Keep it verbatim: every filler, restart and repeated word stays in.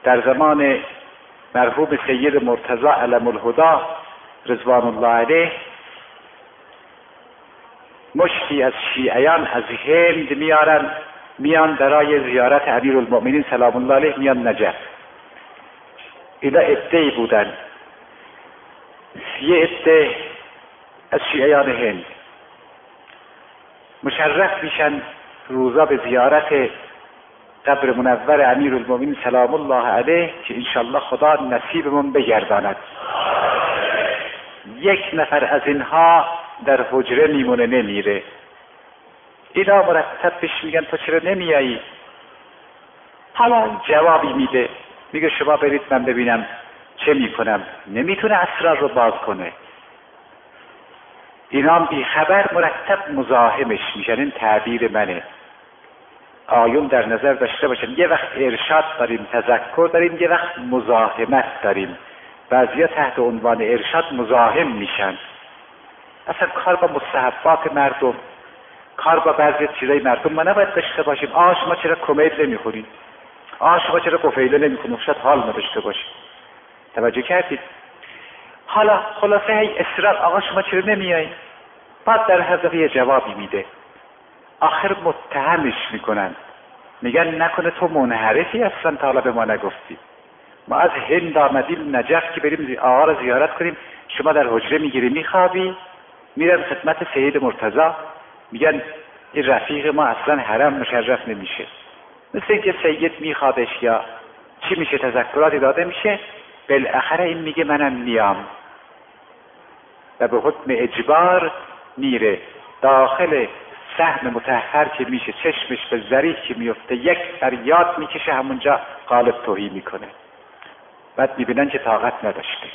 در زمان مرحوم سید مرتضی علم الهدی رضوان الله علیه مشتی از شیعیان از هند میارن میان برای زیارت امیرالمؤمنین سلام الله علیه، میان نجف. اینا عده‌ای بودن، یه عده از شیعیان هند مشرف میشن روزا به زیارت قبر منور امیرالمؤمنین سلام الله علیه که انشالله خدا نصیبمون بگرداند. یک نفر از اینها در حجره میمونه، نمیره. اینا مرتب بهش میگن تو چرا نمیایی؟ حالا جوابی میده، میگه شما برید من ببینم چه میکنم. نمیتونه اسرار رو باز کنه. اینا بی خبر مرتب مزاحمش میشن. این تعبیر منه. آیون در نظر داشته باشن یه وقت ارشاد داریم، تذکر داریم، یه وقت مزاحمت داریم. بعضیا تحت عنوان ارشاد مزاحم میشن. اصلا کار با مستحبات مردم، کار با بعضی چیزای مردم ما نباید داشته باشیم. آ شما چرا کمیل نمیخورید؟ آ شما چرا قفیله نمیخورید؟ شاید حال نداشته باشید. توجه کردید؟ حالا خلاصه هی اصرار آقا شما چرا نمیایی؟ بعد در هر دفعه یه جوابی میده. آخر متهمش میکنن، میگن نکنه تو منحرفی اصلا تا حالا به ما نگفتی. ما از هند آمدیم نجف که بریم آقا رو زیارت کنیم، شما در حجره میگیری میخوابی. میرن خدمت سید مرتضی میگن این رفیق ما اصلا حرم مشرف نمیشه. مثل اینکه سید میخوادش یا چی میشه، تذکراتی داده میشه. بالاخره این میگه منم میام و به حکم اجبار میره داخل صحن مطهر که میشه، چشمش به ظریف که میفته یک فریاد میکشه، همونجا قالب توهی میکنه. بعد میبینن که طاقت نداشته.